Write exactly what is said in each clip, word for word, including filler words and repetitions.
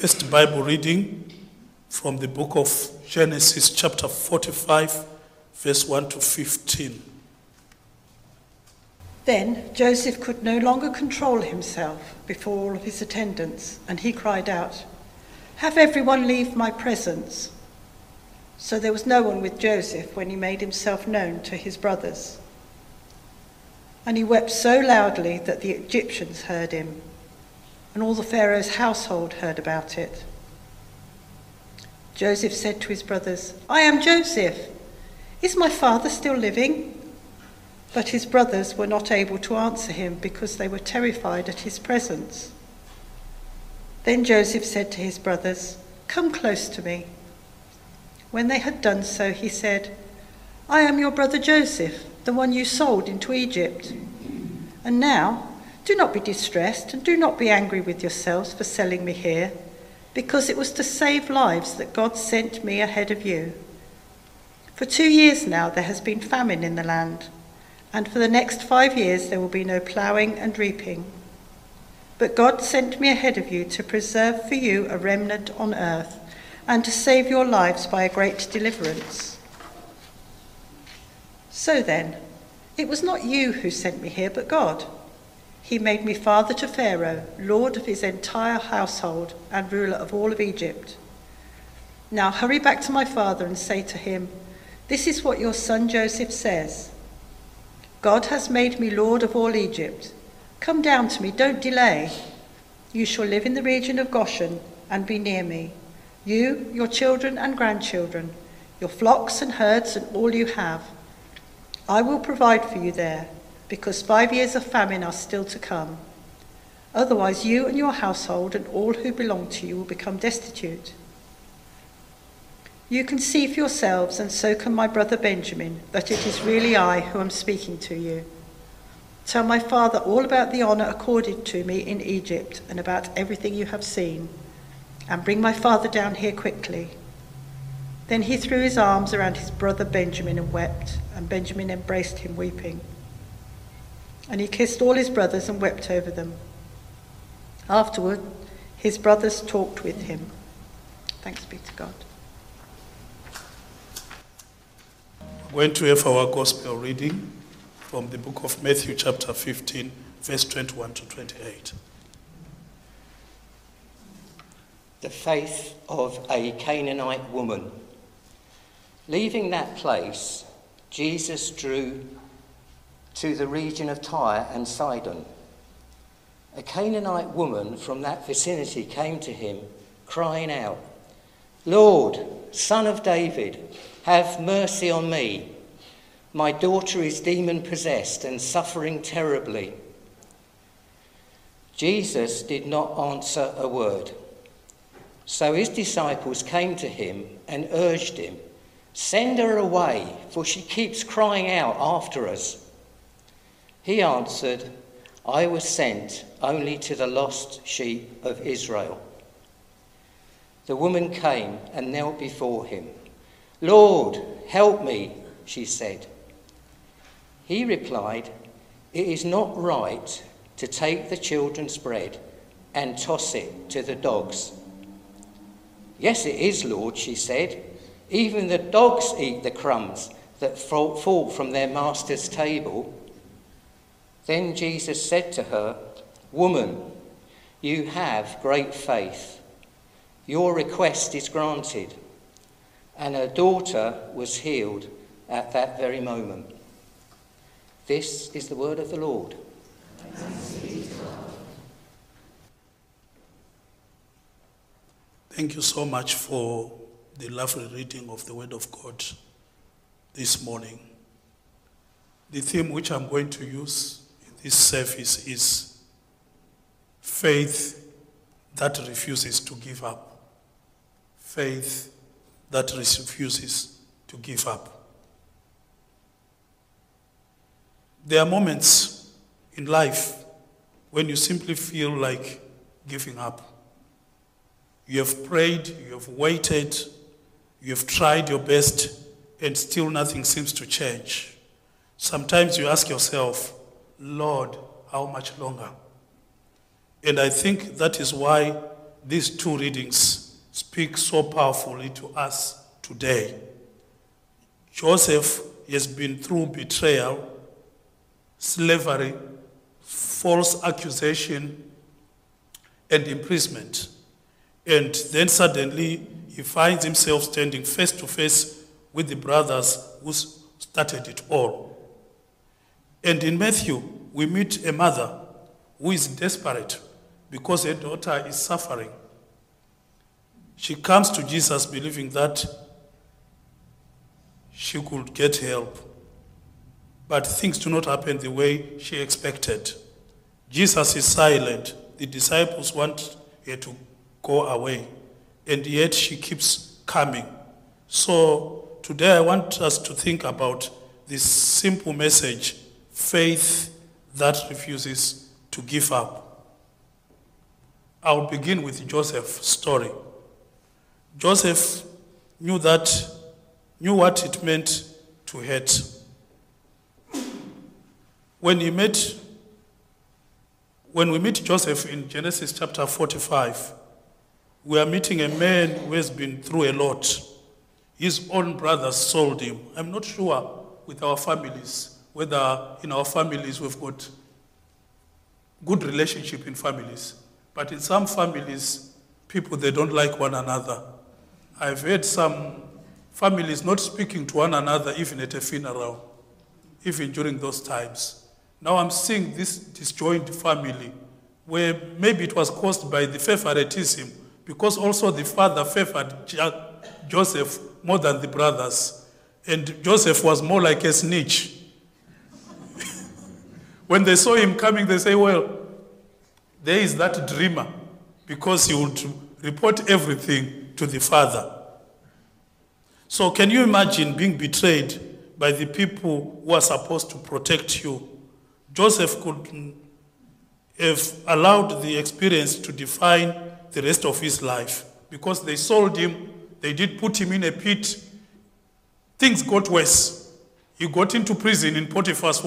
First Bible reading from the book of Genesis chapter forty-five, verse one to fifteen. Then Joseph could no longer control himself before all of his attendants, and he cried out, "Have everyone leave my presence." So there was no one with Joseph when he made himself known to his brothers. And he wept so loudly that the Egyptians heard him, and all the Pharaoh's household heard about it. Joseph said to his brothers, "I am Joseph. Is my father still living?" But his brothers were not able to answer him because they were terrified at his presence. Then Joseph said to his brothers, "Come close to me." When they had done so, he said, "I am your brother Joseph, the one you sold into Egypt. And now, do not be distressed and do not be angry with yourselves for selling me here, because it was to save lives that God sent me ahead of you. For two years now there has been famine in the land, and for the next five years there will be no ploughing and reaping. But God sent me ahead of you to preserve for you a remnant on earth, and to save your lives by a great deliverance. So then, it was not you who sent me here, but God. He made me father to Pharaoh, lord of his entire household, and ruler of all of Egypt. Now hurry back to my father and say to him, 'This is what your son Joseph says. God has made me lord of all Egypt. Come down to me, don't delay. You shall live in the region of Goshen and be near me, you, your children and grandchildren, your flocks and herds and all you have. I will provide for you there, because five years of famine are still to come. Otherwise you and your household and all who belong to you will become destitute. You can see for yourselves, and so can my brother Benjamin, that it is really I who am speaking to you. Tell my father all about the honor accorded to me in Egypt and about everything you have seen, and bring my father down here quickly." Then he threw his arms around his brother Benjamin and wept, and Benjamin embraced him weeping. And he kissed all his brothers and wept over them. Afterward, his brothers talked with him. Thanks be to God. We're going to have our gospel reading from the book of Matthew chapter fifteen, verse twenty-one to twenty-eight. The faith of a Canaanite woman. Leaving that place, Jesus drew to the region of Tyre and Sidon. A Canaanite woman from that vicinity came to him, crying out, "Lord, Son of David, have mercy on me. My daughter is demon-possessed and suffering terribly." Jesus did not answer a word. So his disciples came to him and urged him, "Send her away, for she keeps crying out after us." He answered, "I was sent only to the lost sheep of Israel." The woman came and knelt before him. "Lord, help me," she said. He replied, "It is not right to take the children's bread and toss it to the dogs." "Yes, it is, Lord," she said. "Even the dogs eat the crumbs that fall from their master's table." Then Jesus said to her, "Woman, you have great faith. Your request is granted." And her daughter was healed at that very moment. This is the word of the Lord. Thank you so much for the lovely reading of the Word of God this morning. The theme which I'm going to use in this service is faith that refuses to give up. Faith that refuses to give up. There are moments in life when you simply feel like giving up. You have prayed, you have waited, you have tried your best, and still nothing seems to change. Sometimes you ask yourself, "Lord, how much longer?" And I think that is why these two readings speak so powerfully to us today. Joseph has been through betrayal, slavery, false accusation, and imprisonment. And then suddenly he finds himself standing face to face with the brothers who started it all. And in Matthew, we meet a mother who is desperate because her daughter is suffering. She comes to Jesus believing that she could get help, but things do not happen the way she expected. Jesus is silent. The disciples want her to go away, and yet she keeps coming. So today I want us to think about this simple message, faith that refuses to give up. I'll begin with Joseph's story. Joseph knew that, knew what it meant to hate. When he met, when we meet Joseph in Genesis chapter forty-five, we are meeting a man who has been through a lot. His own brothers sold him. I'm not sure with our families, whether in our families we've got good relationship in families. But in some families, people, they don't like one another. I've heard some families not speaking to one another even at a funeral, even during those times. Now I'm seeing this disjoined family where maybe it was caused by the favoritism, because also the father favored Joseph more than the brothers. And Joseph was more like a snitch. When they saw him coming, they say, well, there is that dreamer, because he would report everything to the father. So can you imagine being betrayed by the people who are supposed to protect you? Joseph could have allowed the experience to define the rest of his life, because they sold him, they did put him in a pit. Things got worse. He got into prison in Potiphar's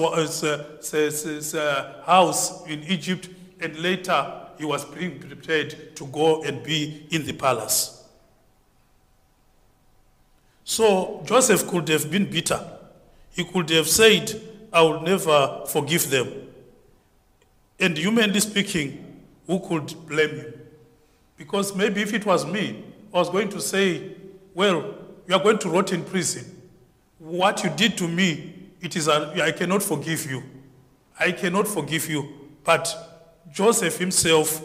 house in Egypt, and later he was being prepared to go and be in the palace. So Joseph could have been bitter. He could have said, I will never forgive them. And humanly speaking, who could blame him? Because maybe if it was me, I was going to say, well, you are going to rot in prison. What you did to me, it is a, I cannot forgive you. I cannot forgive you. But Joseph himself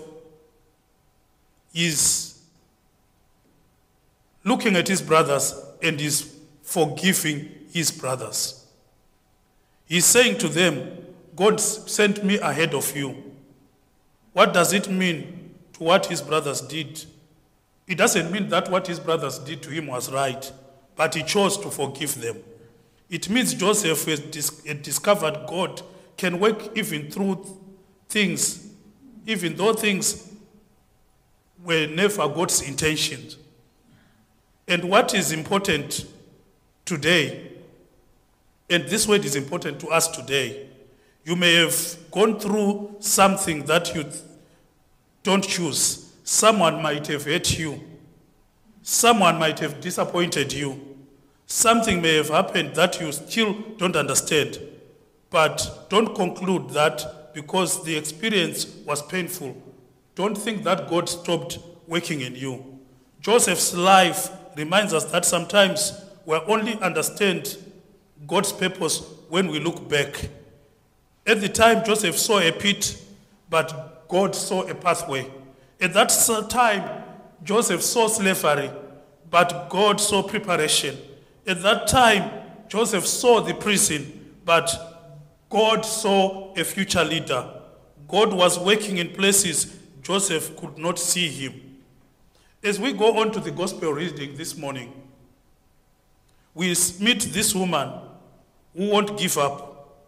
is looking at his brothers and is forgiving his brothers. He's saying to them, God sent me ahead of you. What does it mean to what his brothers did? It doesn't mean that what his brothers did to him was right, but he chose to forgive them. It means Joseph has dis- had discovered God can work even through things, even though things were never God's intentions. And what is important today, and this word is important to us today, you may have gone through something that you don't choose. Someone might have hurt you. Someone might have disappointed you. Something may have happened that you still don't understand. But don't conclude that because the experience was painful. Don't think that God stopped working in you. Joseph's life reminds us that sometimes we only understand God's purpose when we look back. At the time, Joseph saw a pit, but God saw a pathway. At that time, Joseph saw slavery, but God saw preparation. At that time, Joseph saw the prison, but God saw a future leader. God was working in places Joseph could not see him. As we go on to the gospel reading this morning, we meet this woman who won't give up.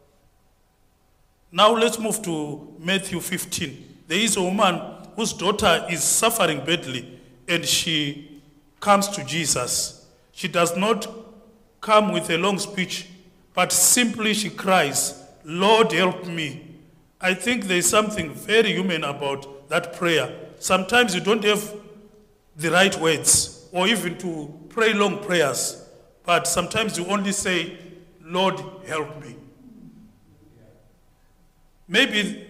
Now let's move to Matthew fifteen. There is a woman whose daughter is suffering badly, and she comes to Jesus. She does not come with a long speech, but simply she cries, Lord, help me. I think there is something very human about that prayer. Sometimes you don't have the right words or even to pray long prayers, but sometimes you only say, Lord, help me. Maybe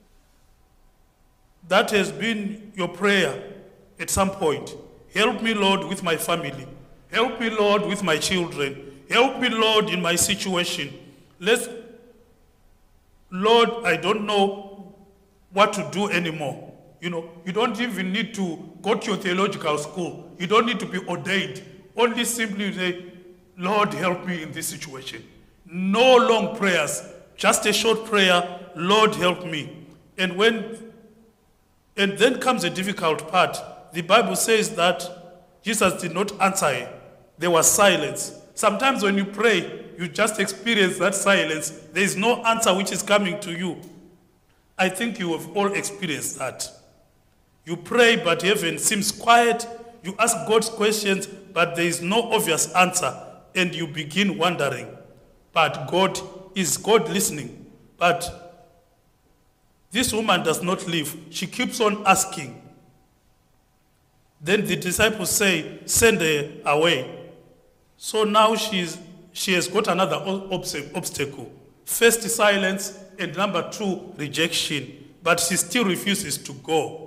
that has been your prayer at some point. Help me, Lord, with my family. Help me, Lord, with my children. Help me, Lord, in my situation. Let's, Lord, I don't know what to do anymore. You know, you don't even need to go to your theological school. You don't need to be ordained. Only simply say, Lord, help me in this situation. No long prayers, just a short prayer, Lord, help me. And when, and then comes a difficult part. The Bible says that Jesus did not answer her. There was silence. Sometimes when you pray, you just experience that silence. There is no answer which is coming to you. I think you have all experienced that. You pray, but heaven seems quiet. You ask God questions, but there is no obvious answer. And you begin wondering, but God, is God listening? But this woman does not leave. She keeps on asking. Then the disciples say, send her away. So now she's, she has got another obstacle. First, silence, and number two, rejection. But she still refuses to go.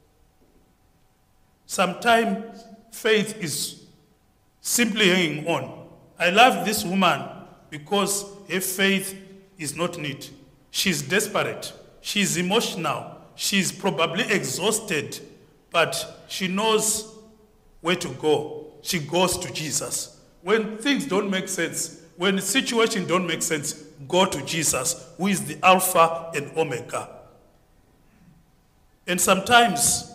Sometimes faith is simply hanging on. I love this woman because her faith is not neat. She's desperate. She's emotional. She's probably exhausted, but she knows where to go. She goes to Jesus. When things don't make sense, when the situation don't make sense, go to Jesus, who is the Alpha and Omega. And sometimes,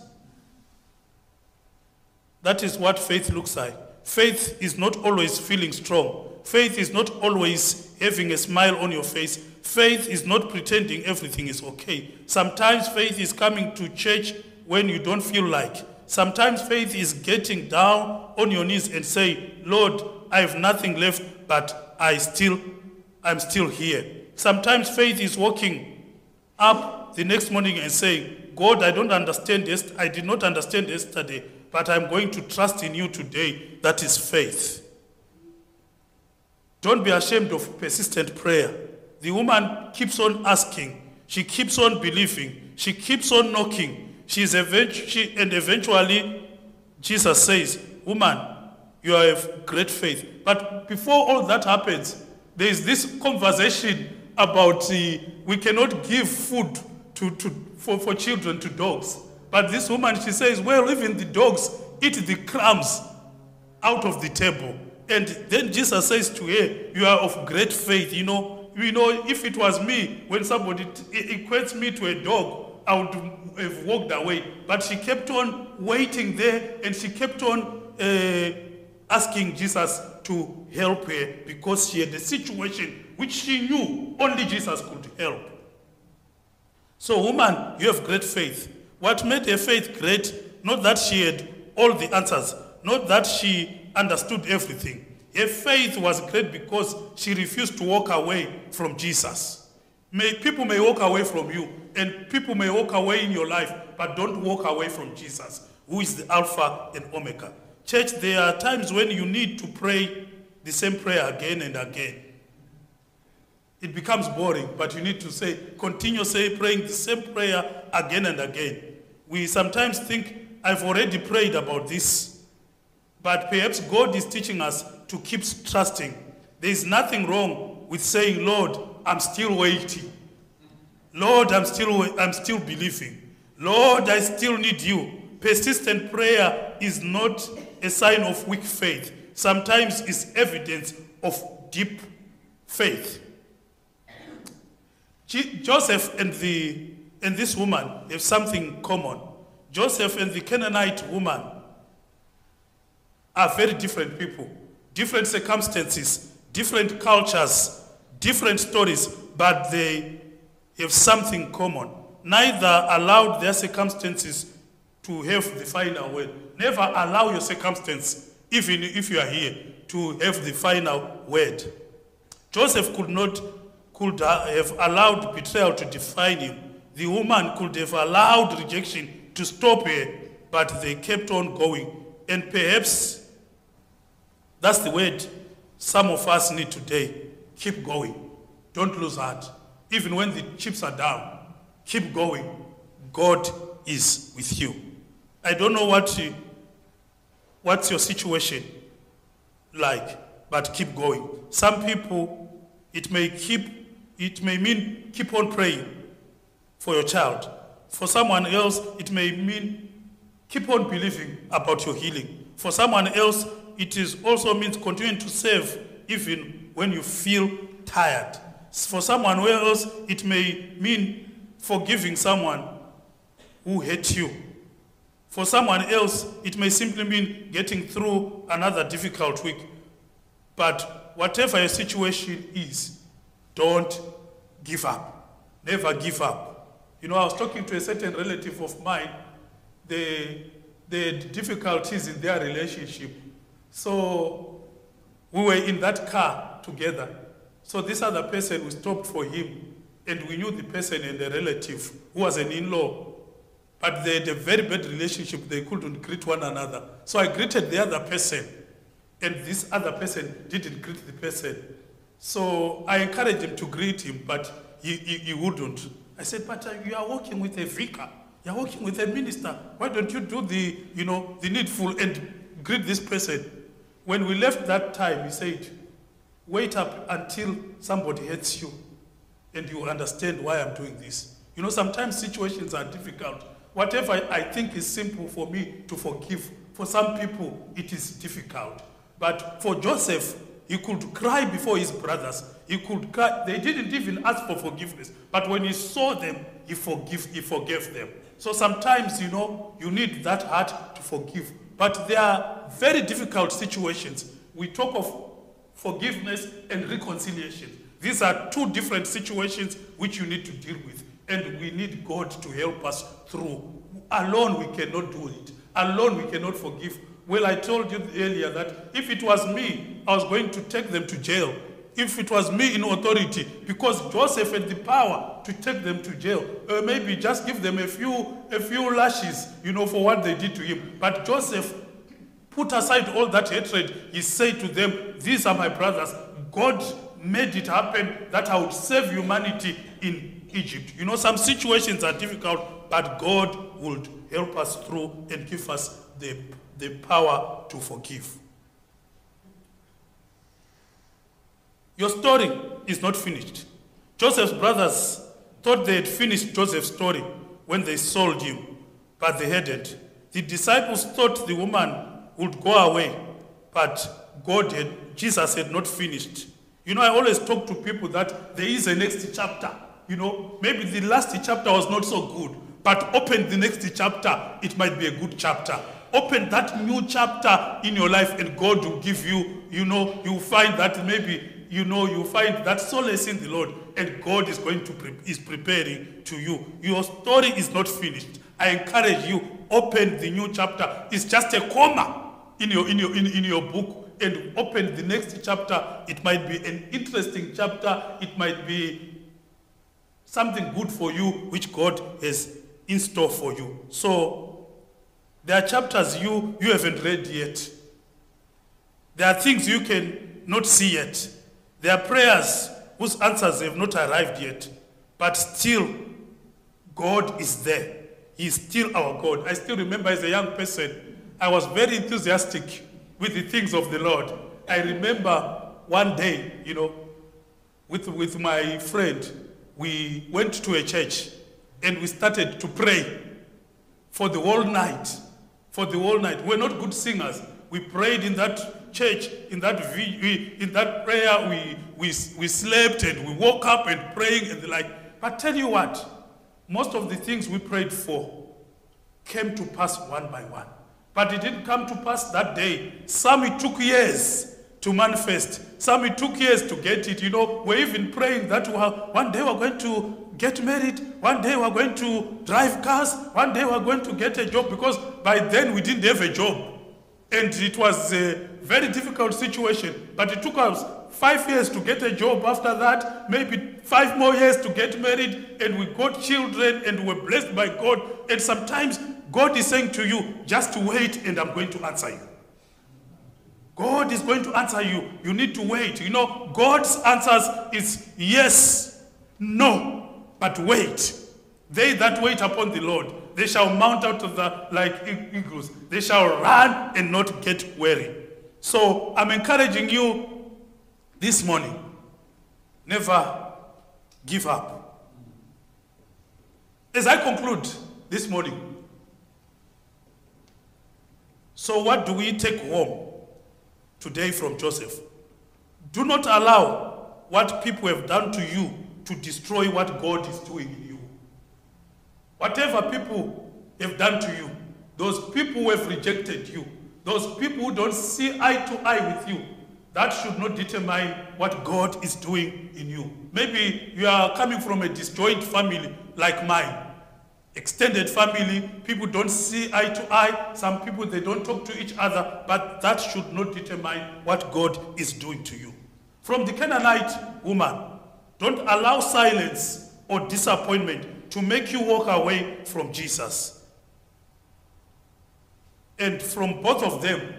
that is what faith looks like. Faith is not always feeling strong. Faith is not always having a smile on your face. Faith is not pretending everything is okay. Sometimes faith is coming to church when you don't feel like. Sometimes faith is getting down on your knees and say, Lord, I have nothing left, but I still, I'm still here. Sometimes faith is walking up the next morning and saying, God, I don't understand this. I did not understand yesterday, but I'm going to trust in you today. That is faith. Don't be ashamed of persistent prayer. The woman keeps on asking. She keeps on believing. She keeps on knocking. She's eventually, she, and eventually, Jesus says, woman, you have great faith. But before all that happens, there is this conversation about uh, we cannot give food to, to, for, for children to dogs. But this woman, she says, well, even the dogs eat the crumbs out of the table. And then Jesus says to her, you are of great faith. You know, you know, if it was me, when somebody t- equates me to a dog, I would have walked away. But she kept on waiting there, and she kept on uh, asking Jesus to help her because she had a situation which she knew only Jesus could help. So, woman, you have great faith. What made her faith great? Not that she had all the answers, not that she understood everything. Her faith was great because she refused to walk away from Jesus. May, people may walk away from you, and people may walk away in your life, but don't walk away from Jesus, who is the Alpha and Omega. Church, there are times when you need to pray the same prayer again and again. It becomes boring, but you need to say, continue say, praying the same prayer again and again. We sometimes think, I've already prayed about this. But perhaps God is teaching us to keep trusting. There is nothing wrong with saying, Lord, I'm still waiting. Lord, I'm still, I'm still believing. Lord, I still need you. Persistent prayer is not a sign of weak faith. Sometimes it's evidence of deep faith. Joseph and, the, and this woman have something common. Joseph and the Canaanite woman are very different people, different circumstances, different cultures, different stories, but they have something common. Neither allowed their circumstances to have the final word. Never allow your circumstance, even if you are here, to have the final word. Joseph could not could have allowed betrayal to define him. The woman could have allowed rejection to stop her but they kept on going. And perhaps that's the word some of us need today. Keep going. Don't lose heart. Even when the chips are down, keep going. God is with you. I don't know what you, what's your situation like, but keep going. Some people, it may keep, it may mean keep on praying for your child. For someone else, it may mean keep on believing about your healing. For someone else, it is also means continuing to serve even when you feel tired. For someone else, it may mean forgiving someone who hurt you. For someone else, it may simply mean getting through another difficult week. But whatever your situation is, don't give up. Never give up. You know, I was talking to a certain relative of mine. They, they had difficulties in their relationship. So we were in that car together. So this other person, we stopped for him, and we knew the person and the relative who was an in-law. But they had a very bad relationship. They couldn't greet one another. So I greeted the other person, and this other person didn't greet the person. So I encouraged him to greet him, but he, he, he wouldn't. I said, but uh, you are working with a vicar. You are working with a minister. Why don't you do the, you know, the needful and greet this person? When we left that time, he said, wait up until somebody hurts you, and you will understand why I'm doing this. You know, sometimes situations are difficult. Whatever I think is simple for me to forgive, for some people, it is difficult. But for Joseph, he could cry before his brothers. He could cry. They didn't even ask for forgiveness. But when he saw them, he, forgive, he forgave them. So sometimes, you know, you need that heart to forgive. But there are very difficult situations. We talk of forgiveness and reconciliation. These are two different situations which you need to deal with. And we need God to help us through. Alone we cannot do it. Alone we cannot forgive. Well, I told you earlier that if it was me, I was going to take them to jail. If it was me in authority, because Joseph had the power to take them to jail, or maybe just give them a few, a few lashes, you know, for what they did to him. But Joseph put aside all that hatred. He said to them, these are my brothers. God made it happen that I would save humanity in Egypt. You know, some situations are difficult, but God would help us through and give us the, the power to forgive. Your story is not finished. Joseph's brothers thought they had finished Joseph's story when they sold him, but they hadn't. The disciples thought the woman would go away, but God had, Jesus had not finished. You know, I always talk to people that there is a next chapter. You know, maybe the last chapter was not so good, but open the next chapter, it might be a good chapter. Open that new chapter in your life and God will give you, you know, you'll find that maybe, you know, you find that solace in the Lord, and God is going to, pre- is preparing to you. Your story is not finished. I encourage you, open the new chapter. It's just a comma in your, in your, in, in your book, and open the next chapter. It might be an interesting chapter. It might be something good for you, which God has in store for you. So there are chapters you, you haven't read yet. There are things you can not see yet. There are prayers whose answers have not arrived yet. But still, God is there. He is still our God. I still remember as a young person, I was very enthusiastic with the things of the Lord. I remember one day, you know, with, with my friend, we went to a church and we started to pray for the whole night. For the whole night. We're not good singers. We prayed in that church, in that we, in that prayer, we, we, we slept and we woke up and praying and the like. But tell you what, most of the things we prayed for came to pass one by one. But it didn't come to pass that day. Some it took years to manifest. Some it took years to get it. You know, we're even praying that one day we're going to get married. One day we're going to drive cars. One day we're going to get a job, because by then we didn't have a job. And it was a very difficult situation. But it took us five years to get a job. After that, maybe five more years to get married. And we got children and we were blessed by God. And sometimes God is saying to you, just wait and I'm going to answer you. God is going to answer you. You need to wait. You know, God's answers is yes, no, but wait. They that wait upon the Lord, they shall mount out of the like eagles. They shall run and not get weary. So I'm encouraging you this morning, never give up. As I conclude this morning, so what do we take home today from Joseph? Do not allow what people have done to you to destroy what God is doing in you. Whatever people have done to you, those people who have rejected you, those people who don't see eye to eye with you, that should not determine what God is doing in you. Maybe you are coming from a disjointed family like mine. Extended family, people don't see eye to eye. Some people, they don't talk to each other, but that should not determine what God is doing to you. From the Canaanite woman, don't allow silence or disappointment to make you walk away from Jesus. And from both of them,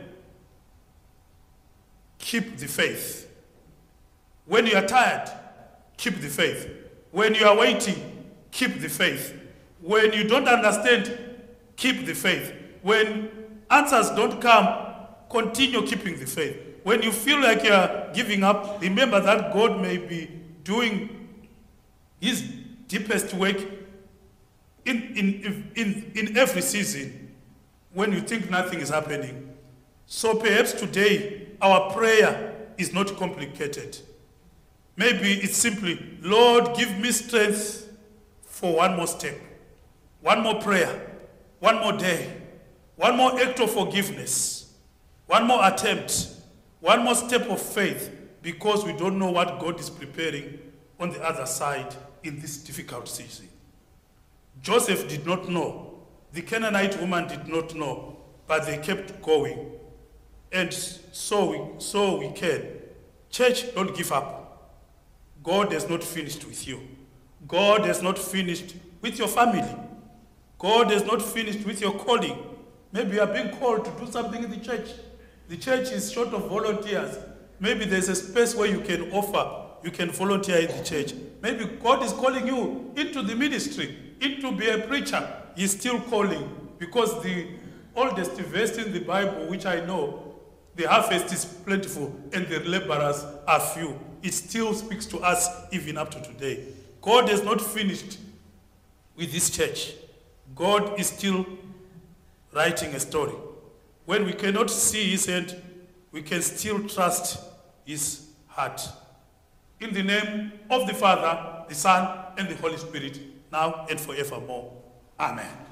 keep the faith. When you are tired, keep the faith. When you are waiting, keep the faith. When you don't understand, keep the faith. When answers don't come, continue keeping the faith. When you feel like you're giving up, remember that God may be doing his deepest work in, in, in, in every season when you think nothing is happening. So perhaps today, our prayer is not complicated. Maybe it's simply, Lord, give me strength for one more step. One more prayer, one more day, one more act of forgiveness, one more attempt, one more step of faith, because we don't know what God is preparing on the other side in this difficult season. Joseph did not know. The Canaanite woman did not know, but they kept going. And so we, so we can. Church, don't give up. God has not finished with you. God has not finished with your family. God has not finished with your calling. Maybe you are being called to do something in the church. The church is short of volunteers. Maybe there's a space where you can offer, you can volunteer in the church. Maybe God is calling you into the ministry, into be a preacher. He's still calling, because the oldest verse in the Bible, which I know, the harvest is plentiful and the laborers are few. It still speaks to us even up to today. God has not finished with this church. God is still writing a story. When we cannot see his hand, we can still trust his heart. In the name of the Father, the Son, and the Holy Spirit, now and forevermore. Amen.